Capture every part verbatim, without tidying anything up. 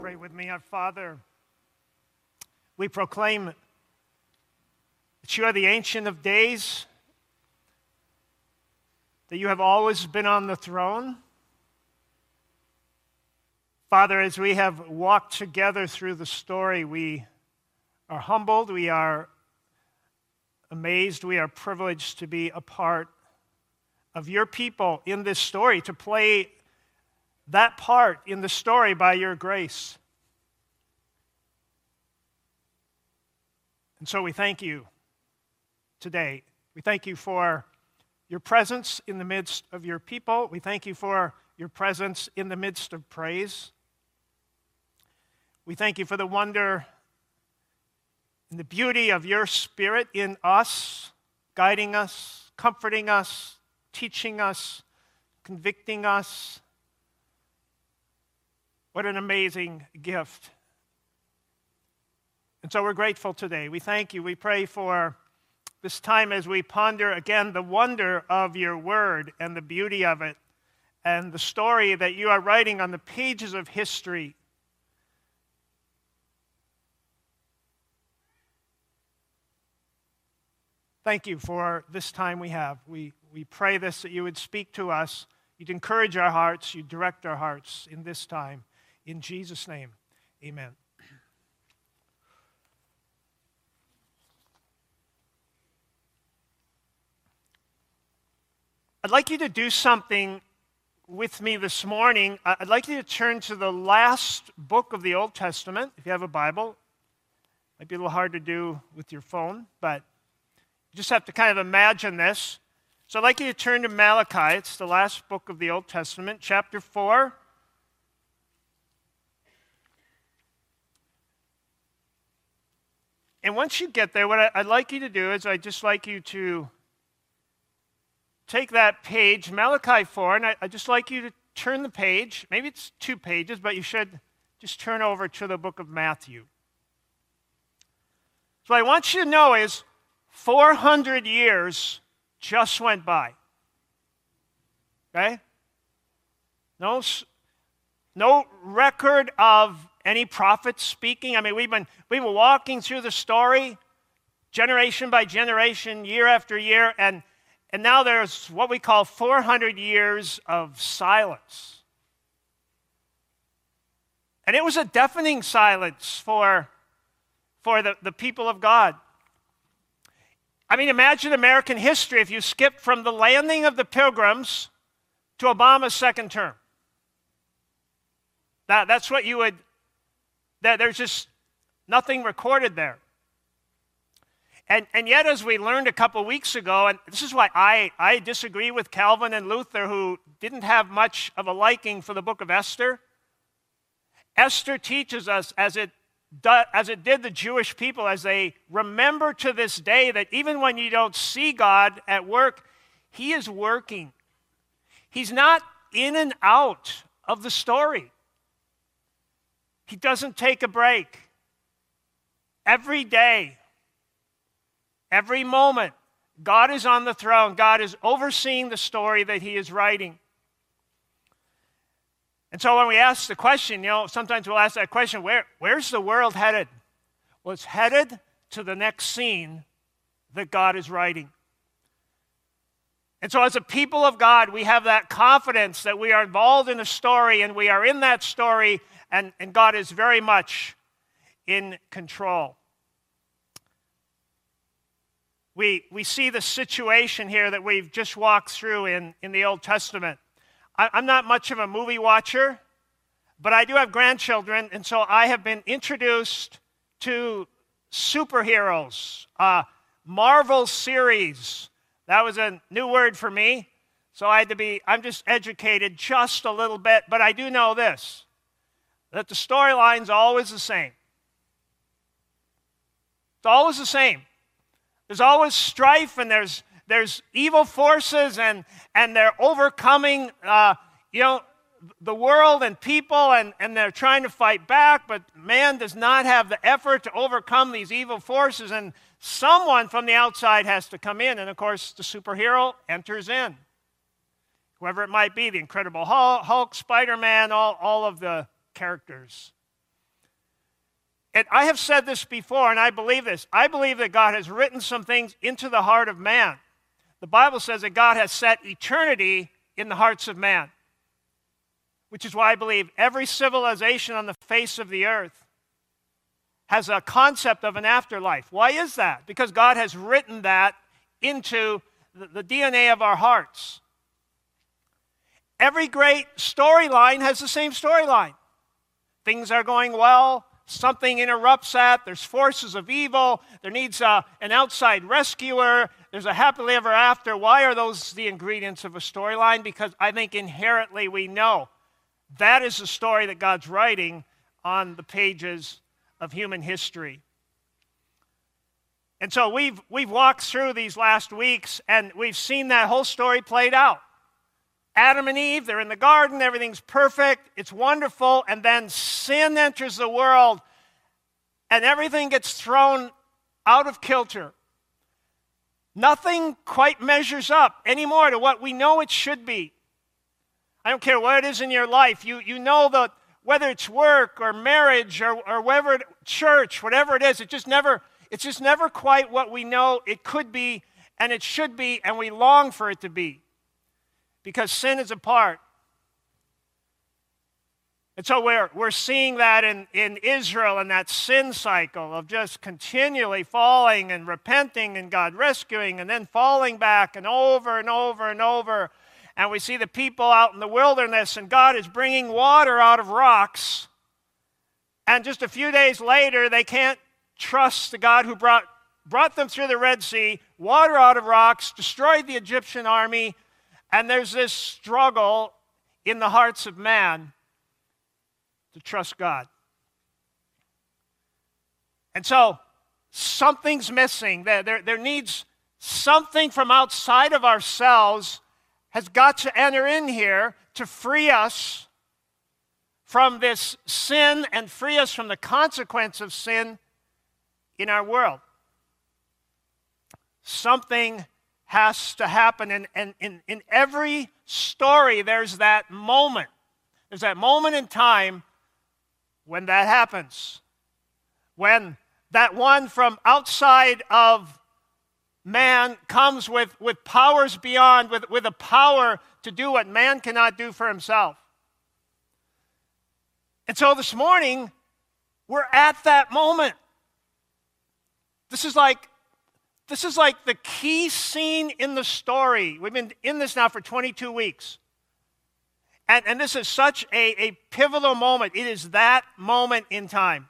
Pray with me. Our Father, we proclaim that you are the Ancient of Days, that you have always been on the throne. Father, as we have walked together through the story, we are humbled, we are amazed, we are privileged to be a part of your people in this story, to play that part in the story by your grace. And so we thank you today. We thank you for your presence in the midst of your people. We thank you for your presence in the midst of praise. We thank you for the wonder and the beauty of your Spirit in us, guiding us, comforting us, teaching us, convicting us. What an amazing gift. And so we're grateful today. We thank you. We pray for this time as we ponder again the wonder of your word and the beauty of it and the story that you are writing on the pages of history. Thank you for this time we have. We, we pray this, that you would speak to us. You'd encourage our hearts. You'd direct our hearts in this time. In Jesus' name, amen. I'd like you to do something with me this morning. I'd like you to turn to the last book of the Old Testament, if you have a Bible. Might be a little hard to do with your phone, but you just have to kind of imagine this. So I'd like you to turn to Malachi. It's the last book of the Old Testament, chapter four. And once you get there, what I'd like you to do is I'd just like you to take that page, Malachi four, and I'd just like you to turn the page. Maybe it's two pages, but you should just turn over to the book of Matthew. So what I want you to know is four hundred years just went by. Okay? No, no record of any prophets speaking. I mean, we've been we've been walking through the story, generation by generation, year after year, and and now there's what we call four hundred years of silence. And it was a deafening silence for, for the, the people of God. I mean, imagine American history if you skipped from the landing of the Pilgrims to Obama's second term. That, that's what you would... That there's just nothing recorded there. And, and yet, as we learned a couple weeks ago, and this is why I, I disagree with Calvin and Luther, who didn't have much of a liking for the book of Esther. Esther teaches us, as it, do, as it did the Jewish people, as they remember to this day that even when you don't see God at work, he is working. He's not in and out of the story. He doesn't take a break. Every day, every moment, God is on the throne. God is overseeing the story that he is writing. And so when we ask the question, you know, sometimes we'll ask that question, where, where's the world headed? Well, it's headed to the next scene that God is writing. And so as a people of God, we have that confidence that we are involved in a story and we are in that story. And, and God is very much in control. We, we see the situation here that we've just walked through in, in the Old Testament. I, I'm not much of a movie watcher, but I do have grandchildren, and so I have been introduced to superheroes, uh, Marvel series. That was a new word for me, so I had to be, I'm just educated just a little bit, but I do know this, that the storyline's always the same. It's always the same. There's always strife, and there's there's evil forces, and and they're overcoming, uh, you know, the world and people, and, and they're trying to fight back, but man does not have the effort to overcome these evil forces, and someone from the outside has to come in, and of course the superhero enters in. Whoever it might be, the Incredible Hulk, Hulk Spider-Man, all, all of the characters. And I have said this before, and I believe this. I believe that God has written some things into the heart of man. The Bible says that God has set eternity in the hearts of man, which is why I believe every civilization on the face of the earth has a concept of an afterlife. Why is that? Because God has written that into the, the D N A of our hearts. Every great storyline has the same storyline. Things are going well, something interrupts that, there's forces of evil, there needs a, an outside rescuer, there's a happily ever after. Why are those the ingredients of a storyline? Because I think inherently we know that is the story that God's writing on the pages of human history. And so we've, we've walked through these last weeks, and we've seen that whole story played out. Adam and Eve, they're in the garden, everything's perfect, it's wonderful, and then sin enters the world, and everything gets thrown out of kilter. Nothing quite measures up anymore to what we know it should be. I don't care what it is in your life. You, you know that whether it's work or marriage or, or whatever, it, church, whatever it is, it just never, it's just never quite what we know it could be and it should be, and we long for it to be. Because sin is a part. And so we're, we're seeing that in, in Israel, in that sin cycle of just continually falling and repenting and God rescuing and then falling back and over and over and over. And we see the people out in the wilderness, and God is bringing water out of rocks. And just a few days later, they can't trust the God who brought, brought them through the Red Sea, water out of rocks, destroyed the Egyptian army. And there's this struggle in the hearts of man to trust God. And so something's missing. There, there, there needs something from outside of ourselves has got to enter in here to free us from this sin and free us from the consequence of sin in our world. Something has to happen, and, and in, in every story there's that moment. There's that moment in time when that happens. When that one from outside of man comes with, with powers beyond, with, with a power to do what man cannot do for himself. And so this morning, we're at that moment. This is like This is like the key scene in the story. We've been in this now for twenty-two weeks. And, and this is such a, a pivotal moment. It is that moment in time.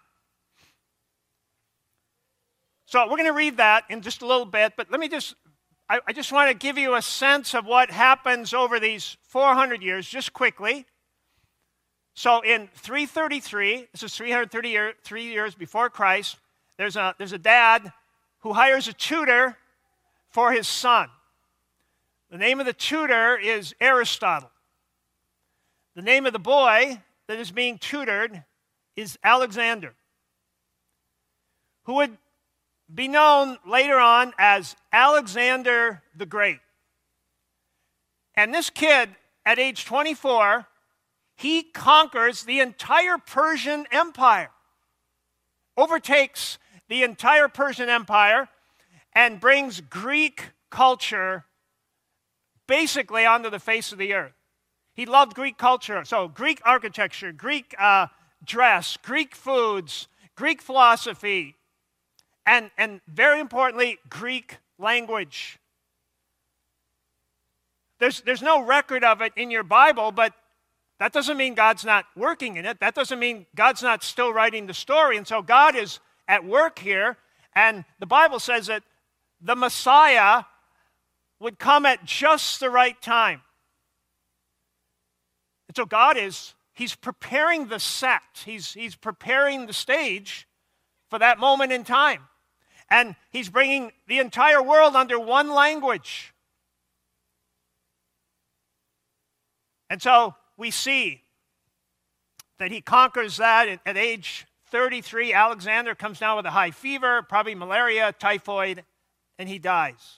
So we're going to read that in just a little bit, but let me just, I, I just want to give you a sense of what happens over these four hundred years, just quickly. So in three thirty-three, this is three hundred thirty-three years before Christ, there's a, there's a dad who hires a tutor for his son. The name of the tutor is Aristotle. The name of the boy that is being tutored is Alexander, who would be known later on as Alexander the Great. And this kid, at age twenty-four, he conquers the entire Persian Empire, overtakes the entire Persian Empire, and brings Greek culture basically onto the face of the earth. He loved Greek culture, so Greek architecture, Greek uh, dress, Greek foods, Greek philosophy, and, and very importantly, Greek language. There's, there's no record of it in your Bible, but that doesn't mean God's not working in it. That doesn't mean God's not still writing the story. And so God is at work here, and the Bible says that the Messiah would come at just the right time. And so God is, he's preparing the set. He's, he's preparing the stage for that moment in time. And he's bringing the entire world under one language. And so we see that he conquers that at, at age thirty-three. Alexander comes down with a high fever, probably malaria, typhoid, and he dies.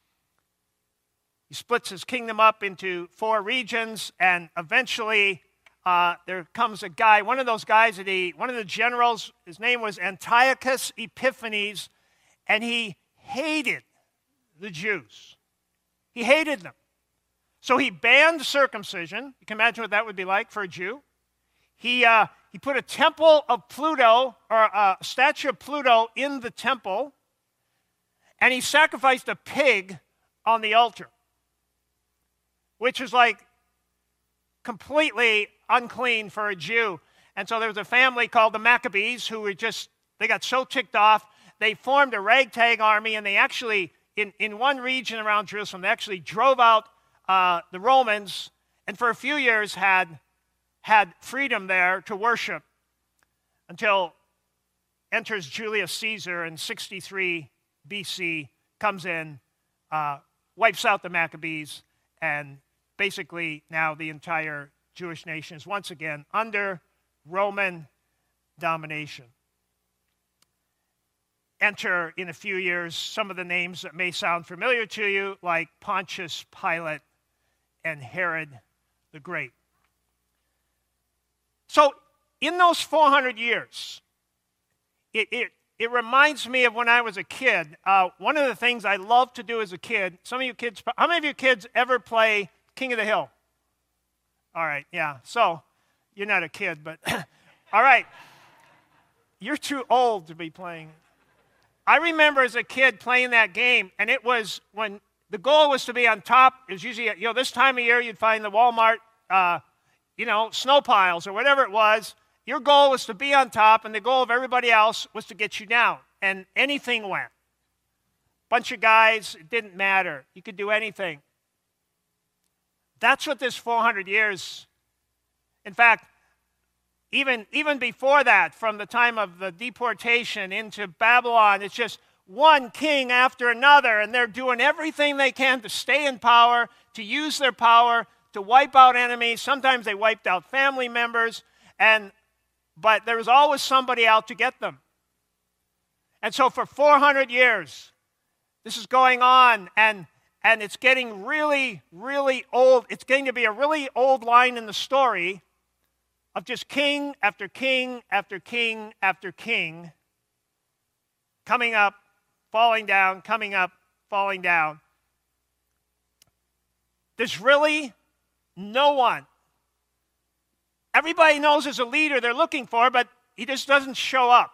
He splits his kingdom up into four regions, and eventually uh, there comes a guy, one of those guys, that he, one of the generals, his name was Antiochus Epiphanes, and he hated the Jews. He hated them. So he banned circumcision. You can imagine what that would be like for a Jew. He, uh, he put a temple of Pluto, or a statue of Pluto in the temple, and he sacrificed a pig on the altar, which is like completely unclean for a Jew. And so there was a family called the Maccabees who were just, they got so ticked off, they formed a ragtag army, and they actually, in, in one region around Jerusalem, they actually drove out uh, the Romans, and for a few years had, had freedom there to worship until enters Julius Caesar in sixty-three B C, comes in, uh, wipes out the Maccabees, and basically now the entire Jewish nation is once again under Roman domination. Enter in a few years some of the names that may sound familiar to you, like Pontius Pilate and Herod the Great. So in those four hundred years, it, it, it reminds me of when I was a kid. Uh, one of the things I loved to do as a kid, some of you kids, how many of you kids ever play King of the Hill? All right, yeah. So you're not a kid, but all right. You're too old to be playing. I remember as a kid playing that game, and it was when the goal was to be on top. It was usually, you know, this time of year you'd find the Walmart, uh, you know, snow piles or whatever it was. Your goal was to be on top, and the goal of everybody else was to get you down. And anything went. Bunch of guys, it didn't matter. You could do anything. That's what this four hundred years, in fact, even, even before that, from the time of the deportation into Babylon, it's just one king after another, and they're doing everything they can to stay in power, to use their power, to wipe out enemies. Sometimes they wiped out family members, and but there was always somebody out to get them. And so for four hundred years, this is going on, and, and it's getting really, really old. It's getting to be a really old line in the story of just king after king after king after king coming up, falling down, coming up, falling down. There's really no one. Everybody knows there's a leader they're looking for, but he just doesn't show up.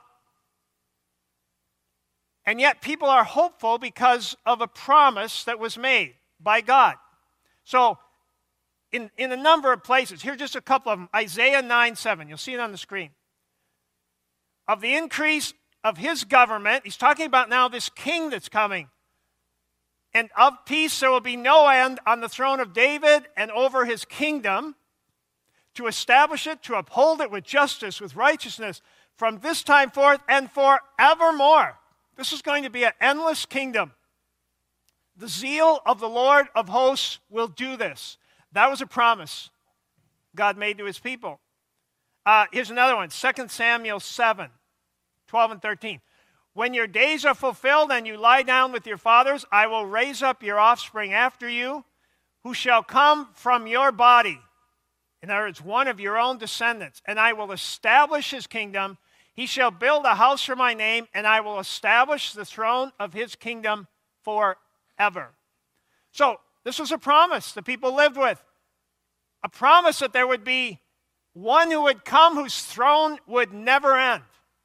And yet people are hopeful because of a promise that was made by God. So in, in a number of places, here's just a couple of them. Isaiah nine seven, you'll see it on the screen. Of the increase of his government, he's talking about now this king that's coming. And of peace there will be no end on the throne of David and over his kingdom, to establish it, to uphold it with justice, with righteousness, from this time forth and forevermore. This is going to be an endless kingdom. The zeal of the Lord of hosts will do this. That was a promise God made to his people. Uh, here's another one, Second Samuel seven, twelve and thirteen. When your days are fulfilled and you lie down with your fathers, I will raise up your offspring after you, who shall come from your body. In other words, one of your own descendants. And I will establish his kingdom. He shall build a house for my name, and I will establish the throne of his kingdom forever. So this was a promise that people lived with. A promise that there would be one who would come whose throne would never end.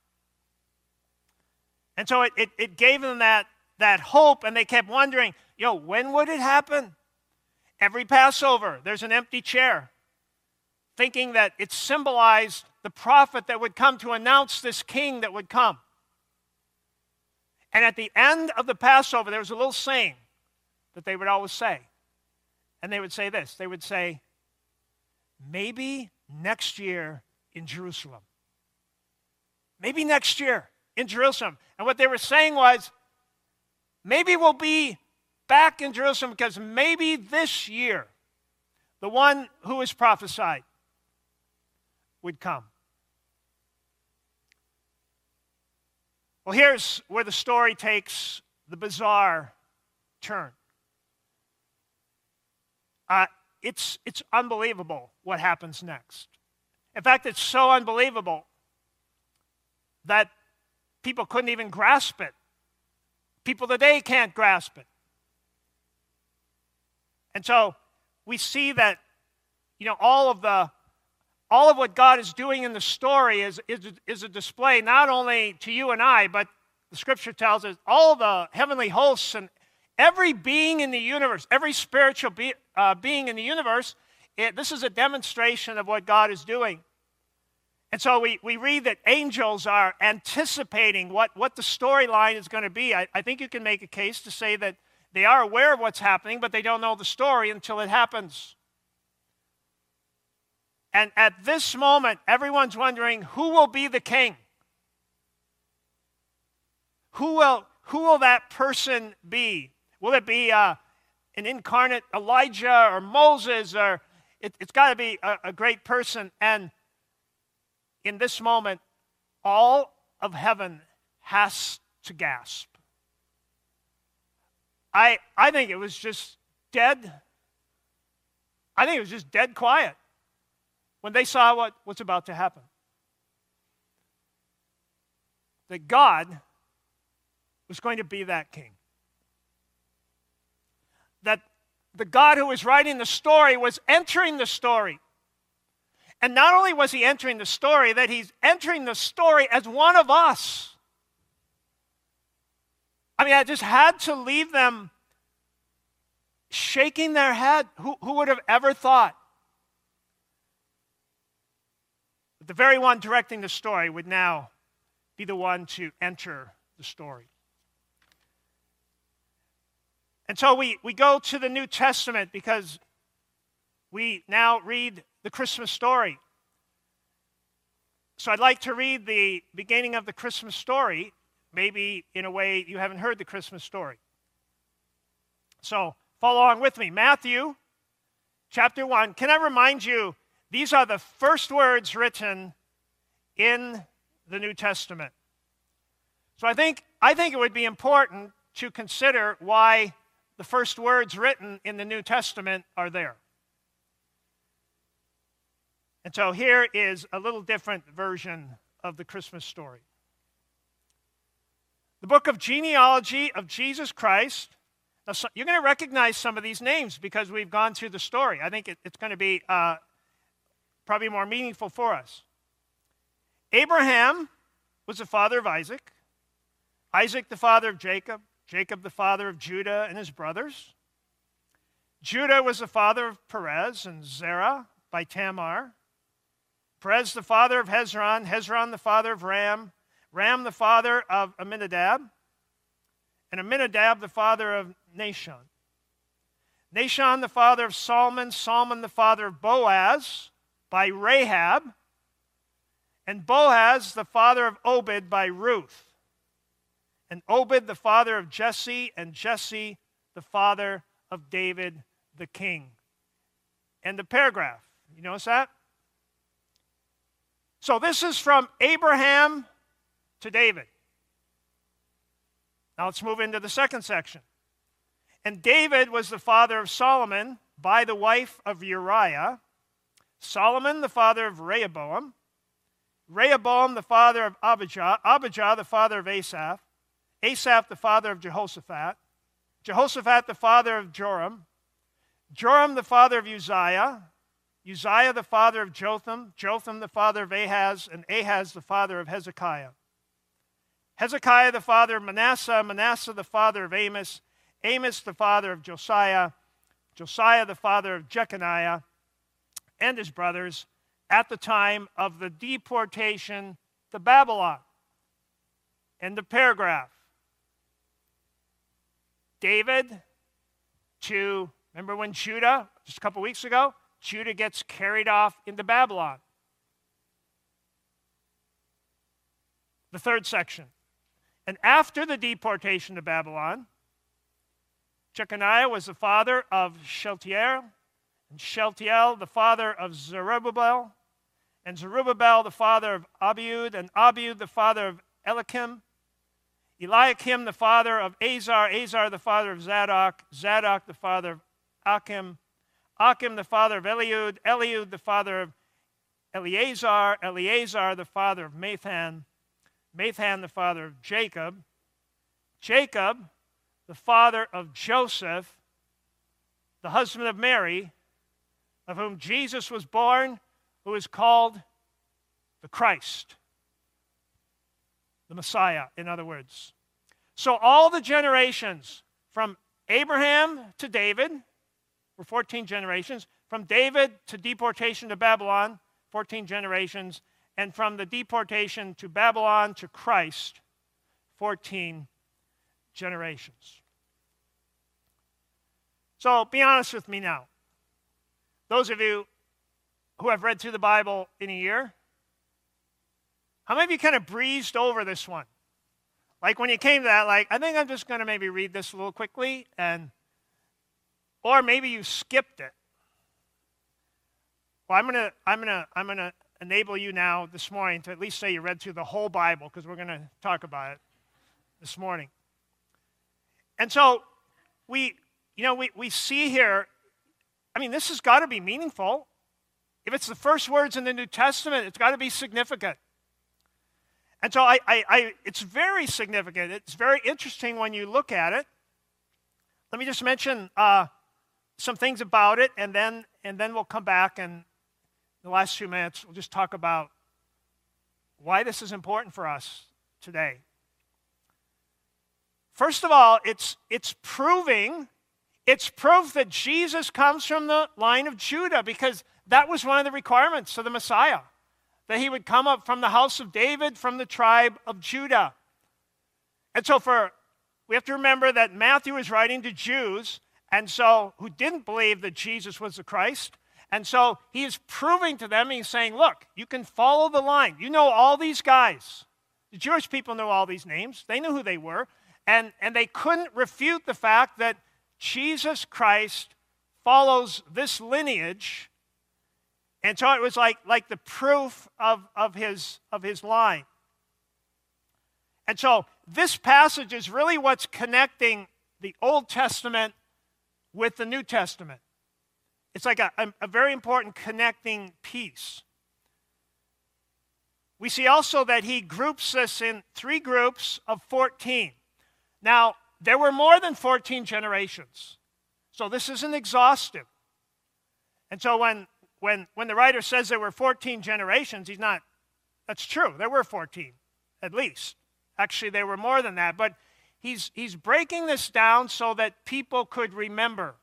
And so it, it, it gave them that, that hope, and they kept wondering, you know, when would it happen? Every Passover, there's an empty chair, thinking that it symbolized the prophet that would come to announce this king that would come. And at the end of the Passover, there was a little saying that they would always say. And they would say this. They would say, maybe next year in Jerusalem. Maybe next year in Jerusalem. And what they were saying was, maybe we'll be back in Jerusalem because maybe this year, the one who was prophesied would come. Well, here's where the story takes the bizarre turn. Uh, it's, it's unbelievable what happens next. In fact, it's so unbelievable that people couldn't even grasp it. People today can't grasp it. And so we see that, you know, all of the all of what God is doing in the story is, is, is a display not only to you and I, but the scripture tells us all the heavenly hosts and every being in the universe, every spiritual be, uh, being in the universe, it, this is a demonstration of what God is doing. And so we, we read that angels are anticipating what, what the storyline is going to be. I, I think you can make a case to say that they are aware of what's happening, but they don't know the story until it happens. And at this moment, everyone's wondering, who will be the king? Who will, who will that person be? Will it be uh, an incarnate Elijah or Moses? Or it, it's got to be a, a great person. And in this moment, all of heaven has to gasp. I, I think it was just dead. I think it was just dead quiet when they saw what was about to happen. That God was going to be that king. That the God who was writing the story was entering the story. And not only was he entering the story, that he's entering the story as one of us. I mean, I just had to leave them shaking their head. Who, who would have ever thought that the very one directing the story would now be the one to enter the story? And so we, we go to the New Testament because we now read the Christmas story. So I'd like to read the beginning of the Christmas story, maybe in a way you haven't heard the Christmas story. So follow along with me. Matthew chapter one. Can I remind you, these are the first words written in the New Testament. So I think, I think it would be important to consider why the first words written in the New Testament are there. And so here is a little different version of the Christmas story. The book of genealogy of Jesus Christ. Now, so you're going to recognize some of these names because we've gone through the story. I think it, it's going to be uh, probably more meaningful for us. Abraham was the father of Isaac. Isaac the father of Jacob. Jacob the father of Judah and his brothers. Judah was the father of Perez and Zerah by Tamar. Perez the father of Hezron, Hezron the father of Ram, Ram the father of Amminadab, and Amminadab the father of Nahshon. Nahshon the father of Salmon, Salmon the father of Boaz by Rahab, and Boaz the father of Obed by Ruth, and Obed the father of Jesse, and Jesse the father of David the king. And the paragraph, you notice that? So this is from Abraham to David. Now let's move into the second section. And David was the father of Solomon by the wife of Uriah. Solomon the father of Rehoboam. Rehoboam the father of Abijah. Abijah the father of Asaph. Asaph the father of Jehoshaphat. Jehoshaphat the father of Joram. Joram the father of Uzziah. Uzziah the father of Jotham, Jotham the father of Ahaz, and Ahaz the father of Hezekiah. Hezekiah the father of Manasseh, Manasseh the father of Amos, Amos the father of Josiah, Josiah the father of Jeconiah and his brothers at the time of the deportation to Babylon. And the paragraph. David to, remember when Judah, just a couple weeks ago, Judah gets carried off into Babylon. The third section. And after the deportation to Babylon, Jeconiah was the father of Shealtiel, and Shealtiel the father of Zerubbabel, and Zerubbabel the father of Abiud, and Abiud the father of Eliakim, Eliakim the father of Azar, Azar the father of Zadok, Zadok the father of Achim, Achim the father of Eliud, Eliud the father of Eleazar, Eleazar the father of Mathan, Mathan the father of Jacob, Jacob the father of Joseph, the husband of Mary, of whom Jesus was born, who is called the Christ, the Messiah, in other words. So all the generations from Abraham to David were fourteen generations, from David to deportation to Babylon, fourteen generations, and from the deportation to Babylon to Christ, fourteen generations. So be honest with me now. Those of you who have read through the Bible in a year, how many of you kind of breezed over this one? Like when you came to that, like, I think I'm just going to maybe read this a little quickly, and or maybe you skipped it. Well, I'm going to I'm going to I'm going to enable you now this morning to at least say you read through the whole Bible, because we're going to talk about it this morning. And so we, you know, we, we see here, I mean, this has got to be meaningful. If it's the first words in the New Testament, it's got to be significant. And so I, I, I, it's very significant. It's very interesting when you look at it. Let me just mention uh, some things about it, and then and then we'll come back, and in the last few minutes we'll just talk about why this is important for us today. First of all, it's it's proving, it's proof that Jesus comes from the line of Judah, because that was one of the requirements of the Messiah, that he would come up from the house of David, from the tribe of Judah. And so for, we have to remember that Matthew is writing to Jews, and so who didn't believe that Jesus was the Christ. And so he is proving to them, he's saying, look, you can follow the line. You know all these guys. The Jewish people knew all these names. They knew who they were. And, and they couldn't refute the fact that Jesus Christ follows this lineage. And so it was like, like the proof of, of, his, of his line. And so this passage is really what's connecting the Old Testament with the New Testament. It's like a, a, a very important connecting piece. We see also that he groups this in three groups of fourteen. Now, there were more than fourteen generations. So this isn't exhaustive. And so when When, when the writer says there were fourteen generations, he's not, that's true. There were fourteen, at least. Actually, there were more than that. But he's, he's breaking this down so that people could remember.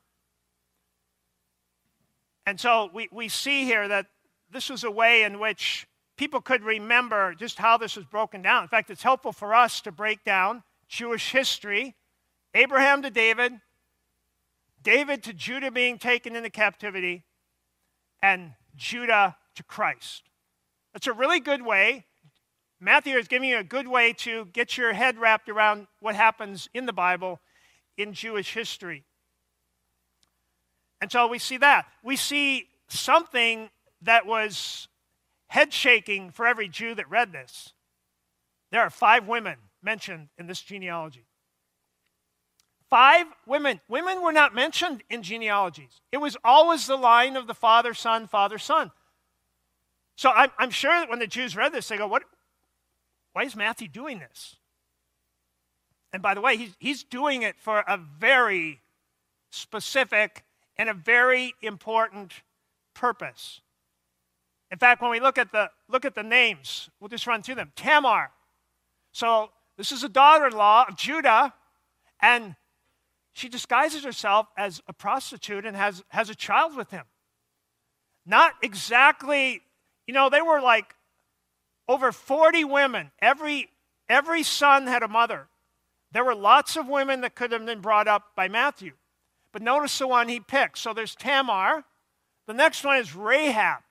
And so we, we see here that this was a way in which people could remember just how this was broken down. In fact, it's helpful for us to break down Jewish history, Abraham to David, David to Judah being taken into captivity, and Judah to Christ. That's a really good way. Matthew is giving you a good way to get your head wrapped around what happens in the Bible in Jewish history. And so we see that. We see something that was head-shaking for every Jew that read this. There are five women mentioned in this genealogy. Five women. Women were not mentioned in genealogies. It was always the line of the father, son, father, son. So I'm, I'm sure that when the Jews read this, they go, "What? Why is Matthew doing this?" And by the way, he's, he's doing it for a very specific and a very important purpose. In fact, when we look at the look at the names, we'll just run through them. Tamar. So this is a daughter-in-law of Judah, and she disguises herself as a prostitute and has, has a child with him. Not exactly, you know, they were like over forty women. Every, every son had a mother. There were lots of women that could have been brought up by Matthew. But notice the one he picked. So there's Tamar. The next one is Rahab.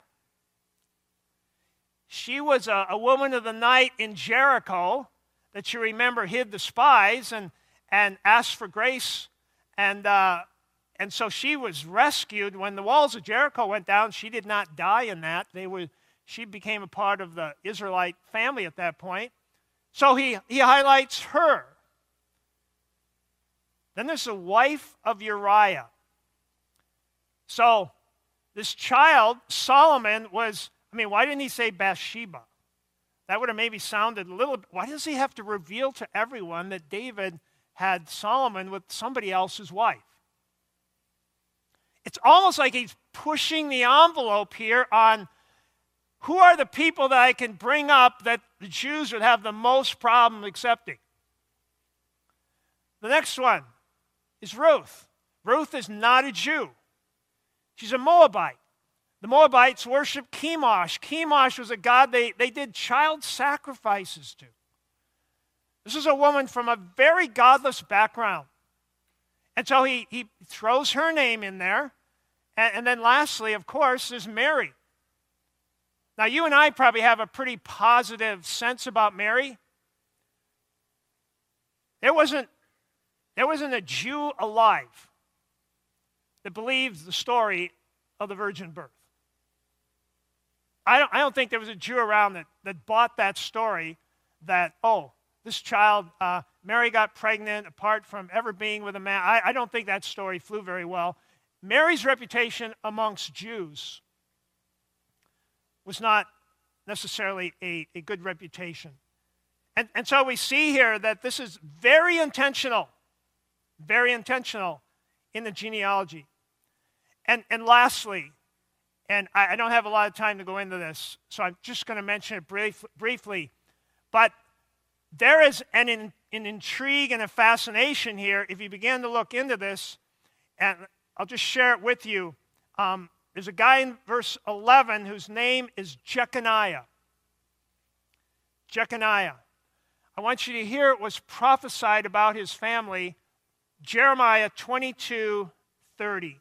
She was a, a woman of the night in Jericho that you remember hid the spies and, and asked for grace. And, uh, and so she was rescued. When the walls of Jericho went down, she did not die in that. They were, she became a part of the Israelite family at that point. So he, he highlights her. Then there's the wife of Uriah. So this child, Solomon, was I mean, why didn't he say Bathsheba? That would have maybe sounded a little, why does he have to reveal to everyone that David had Solomon with somebody else's wife? It's almost like he's pushing the envelope here on who are the people that I can bring up that the Jews would have the most problem accepting. The next one is Ruth. Ruth is not a Jew. She's a Moabite. The Moabites worshiped Chemosh. Chemosh was a god they, they did child sacrifices to. This is a woman from a very godless background. And so he, he throws her name in there. And, and then lastly, of course, is Mary. Now, you and I probably have a pretty positive sense about Mary. There wasn't, there wasn't a Jew alive that believed the story of the virgin birth. I don't, I don't think there was a Jew around that, that bought that story that, oh, this child, uh, Mary got pregnant apart from ever being with a man. I, I don't think that story flew very well. Mary's reputation amongst Jews was not necessarily a, a good reputation. And, and so we see here that this is very intentional, very intentional in the genealogy. And, and lastly, and I, I don't have a lot of time to go into this, so I'm just going to mention it brief, briefly, but there is an, an intrigue and a fascination here if you begin to look into this, and I'll just share it with you. Um, there's a guy in verse eleven whose name is Jeconiah. Jeconiah. I want you to hear it was prophesied about his family, Jeremiah twenty-two thirty.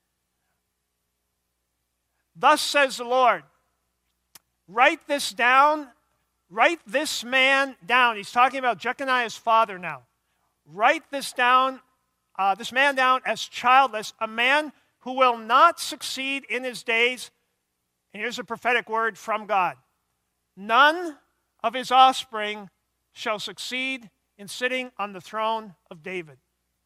Thus says the Lord, write this down, write this man down. He's talking about Jeconiah's father now. Write this down, uh, this man down as childless, a man who will not succeed in his days. And here's a prophetic word from God. None of his offspring shall succeed in sitting on the throne of David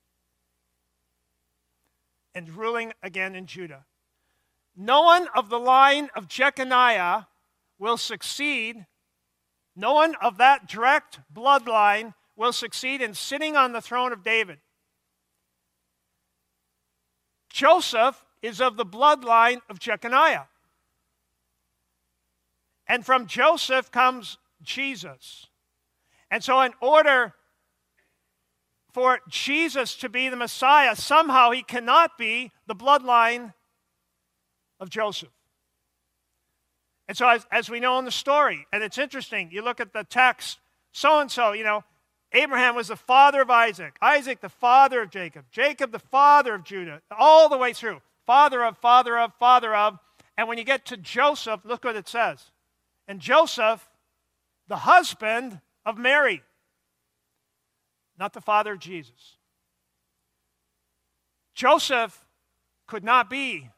and ruling again in Judah. No one of the line of Jeconiah will succeed. No one of that direct bloodline will succeed in sitting on the throne of David. Joseph is of the bloodline of Jeconiah. And from Joseph comes Jesus. And so in order for Jesus to be the Messiah, somehow he cannot be the bloodline of Joseph. And so as, as we know in the story, and it's interesting, you look at the text, so-and-so, you know, Abraham was the father of Isaac, Isaac the father of Jacob, Jacob the father of Judah, all the way through, father of, father of, father of, and when you get to Joseph, look what it says. And Joseph, the husband of Mary, not the father of Jesus. Joseph could not be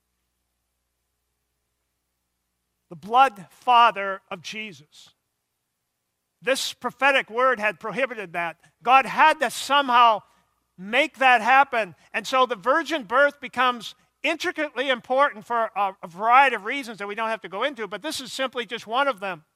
the blood father of Jesus. This prophetic word had prohibited that. God had to somehow make that happen. And so the virgin birth becomes intricately important for a, a variety of reasons that we don't have to go into, but this is simply just one of them.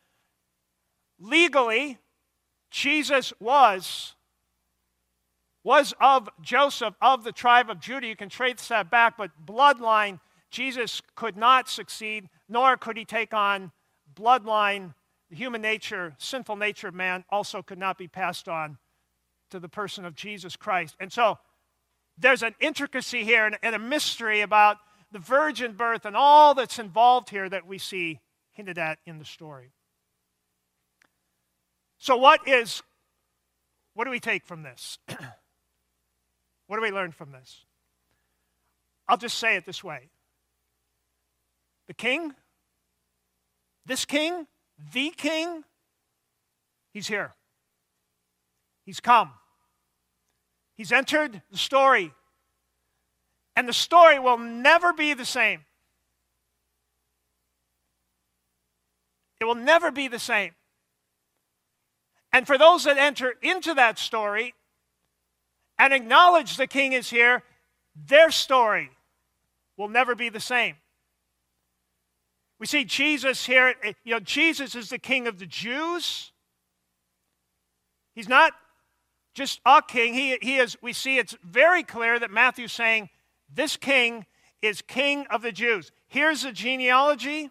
Legally, Jesus was, was of Joseph, of the tribe of Judah. You can trace that back, but bloodline, Jesus could not succeed, nor could he take on bloodline. The human nature, sinful nature of man also could not be passed on to the person of Jesus Christ. And so there's an intricacy here and, and a mystery about the virgin birth and all that's involved here that we see hinted at in the story. So what is, what do we take from this? What do we learn from this? I'll just say it this way. The king, this king, the king, he's here. He's come. He's entered the story. And the story will never be the same. It will never be the same. And for those that enter into that story and acknowledge the king is here, their story will never be the same. We see Jesus here. You know, Jesus is the King of the Jews. He's not just a king. He, he is, we see it's very clear that Matthew's saying this king is King of the Jews. Here's the genealogy.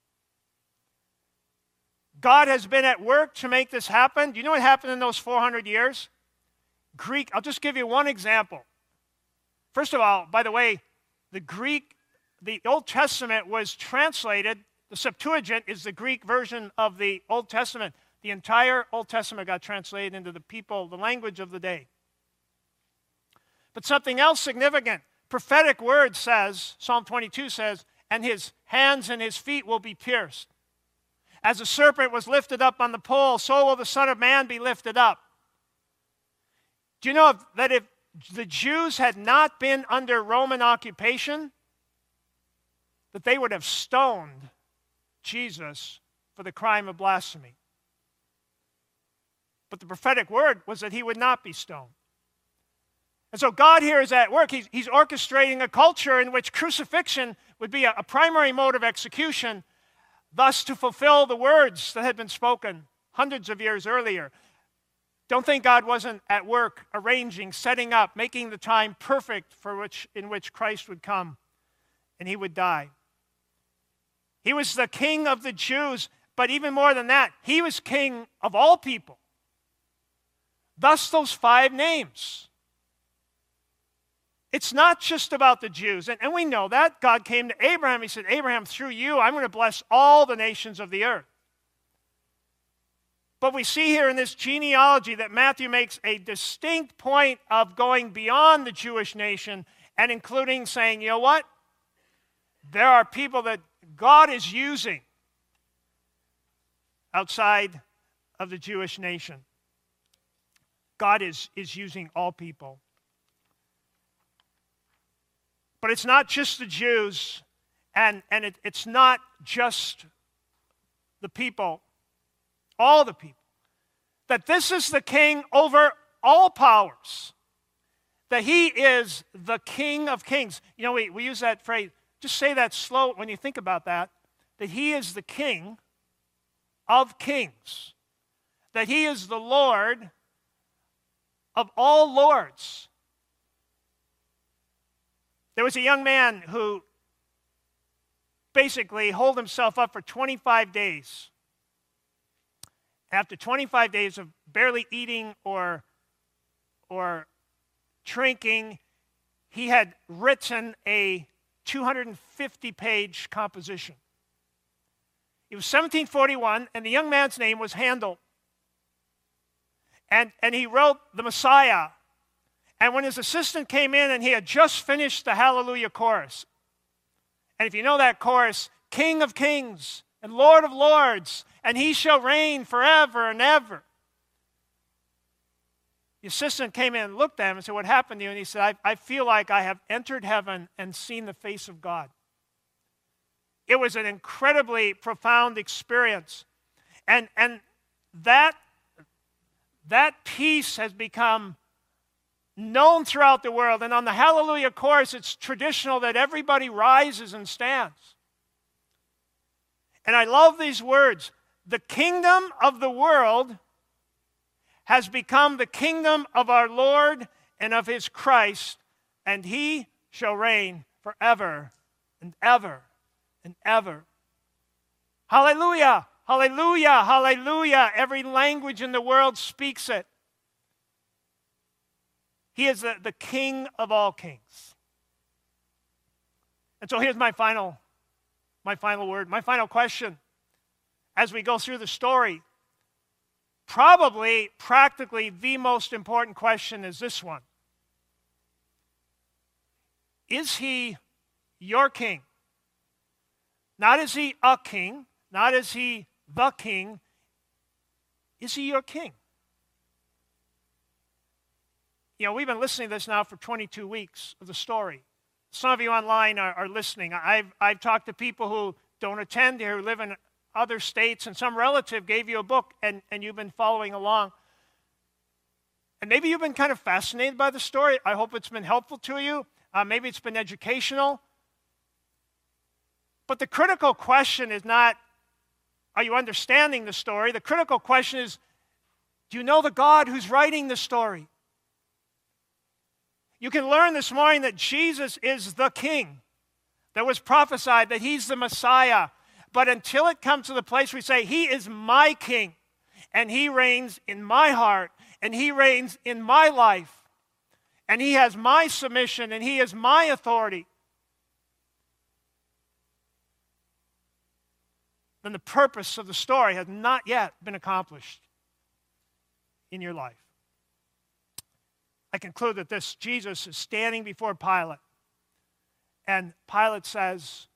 God has been at work to make this happen. Do you know what happened in those four hundred years? Greek, I'll just give you one example. First of all, by the way, the Greek, the Old Testament was translated, the Septuagint is the Greek version of the Old Testament. The entire Old Testament got translated into the people, the language of the day. But something else significant, prophetic word says, Psalm twenty-two says, and his hands and his feet will be pierced. As the serpent was lifted up on the pole, so will the Son of Man be lifted up. Do you know that if the Jews had not been under Roman occupation, that they would have stoned Jesus for the crime of blasphemy? But the prophetic word was that he would not be stoned. And so God here is at work. He's, he's orchestrating a culture in which crucifixion would be a, a primary mode of execution, thus to fulfill the words that had been spoken hundreds of years earlier. Don't think God wasn't at work arranging, setting up, making the time perfect for which, in which Christ would come and he would die. He was the King of the Jews, but even more than that, he was King of all people. Thus those five names. It's not just about the Jews, and, and we know that. God came to Abraham, he said, Abraham, through you, I'm going to bless all the nations of the earth. But we see here in this genealogy that Matthew makes a distinct point of going beyond the Jewish nation and including saying, you know what? There are people that God is using outside of the Jewish nation. God is, is using all people. But it's not just the Jews, and, and it, it's not just the people, all the people. That this is the king over all powers. That he is the King of kings. You know, we, we use that phrase, just say that slow when you think about that. That he is the King of kings. That he is the Lord of all lords. There was a young man who basically holed himself up for twenty-five days. After twenty-five days of barely eating or, or drinking, he had written a two hundred fifty page composition. It was seventeen forty-one, and the young man's name was Handel. And, and he wrote the Messiah. And when his assistant came in and he had just finished the Hallelujah chorus, and if you know that chorus, King of kings and Lord of lords, and he shall reign forever and ever. The assistant came in and looked at him and said, what happened to you? And he said, I, I feel like I have entered heaven and seen the face of God. It was an incredibly profound experience. And, and that, that piece has become known throughout the world. And on the Hallelujah chorus, it's traditional that everybody rises and stands. And I love these words. The kingdom of the world has become the kingdom of our Lord and of his Christ, and he shall reign forever and ever and ever. Hallelujah, hallelujah, hallelujah. Every language in the world speaks it. He is the, the King of all kings. And so here's my final, my final word, my final question. As we go through the story, probably, practically, the most important question is this one. Is he your king? Not is he a king, not is he the king. Is he your king? You know, we've been listening to this now for twenty-two weeks of the story. Some of you online are, are listening. I've, I've talked to people who don't attend here, who live in other states, and some relative gave you a book, and, and you've been following along. And maybe you've been kind of fascinated by the story. I hope it's been helpful to you. Uh, maybe it's been educational. But the critical question is not, are you understanding the story? The critical question is, do you know the God who's writing the story? You can learn this morning that Jesus is the King that was prophesied, that he's the Messiah. But until it comes to the place where we say, he is my King, and he reigns in my heart, and he reigns in my life, and he has my submission, and he is my authority, then the purpose of the story has not yet been accomplished in your life. I conclude that this Jesus is standing before Pilate, and Pilate says,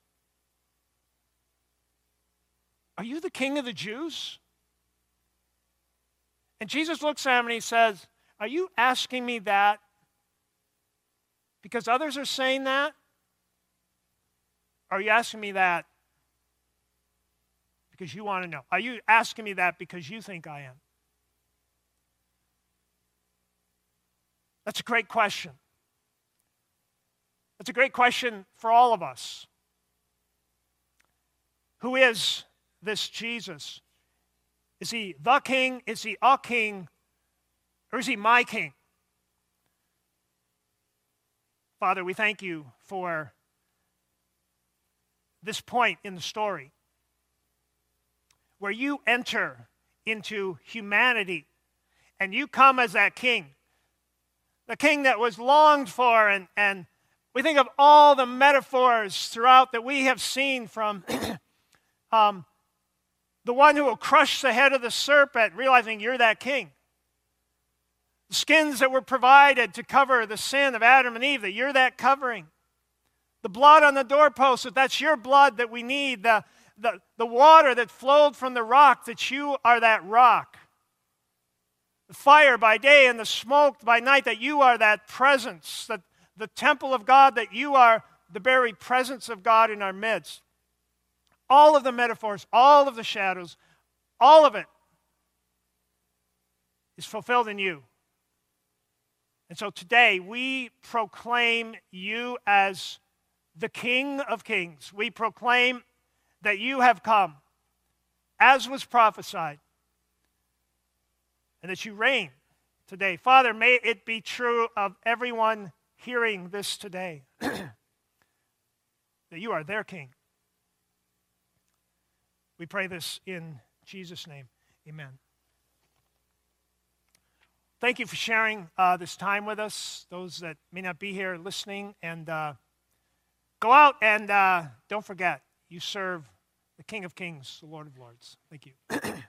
"Are you the King of the Jews?" And Jesus looks at him and he says, "Are you asking me that because others are saying that? Or are you asking me that because you want to know? Are you asking me that because you think I am?" That's a great question. That's a great question for all of us. Who is this Jesus? Is he the King? Is he a king? Or is he my King? Father, we thank you for this point in the story where you enter into humanity and you come as that King, the King that was longed for. And, and we think of all the metaphors throughout that we have seen from um, the one who will crush the head of the serpent, realizing you're that King. The skins that were provided to cover the sin of Adam and Eve, that you're that covering. The blood on the doorpost, that that's your blood that we need. The, the, the water that flowed from the rock, that you are that rock. The fire by day and the smoke by night, that you are that presence. That the temple of God, that you are the very presence of God in our midst. All of the metaphors, all of the shadows, all of it is fulfilled in you. And so today we proclaim you as the King of Kings. We proclaim that you have come, as was prophesied, and that you reign today. Father, may it be true of everyone hearing this today, that you are their King. We pray this in Jesus' name. Amen. Thank you for sharing uh, this time with us, those that may not be here listening. And uh, go out and uh, don't forget, you serve the King of Kings, the Lord of Lords. Thank you.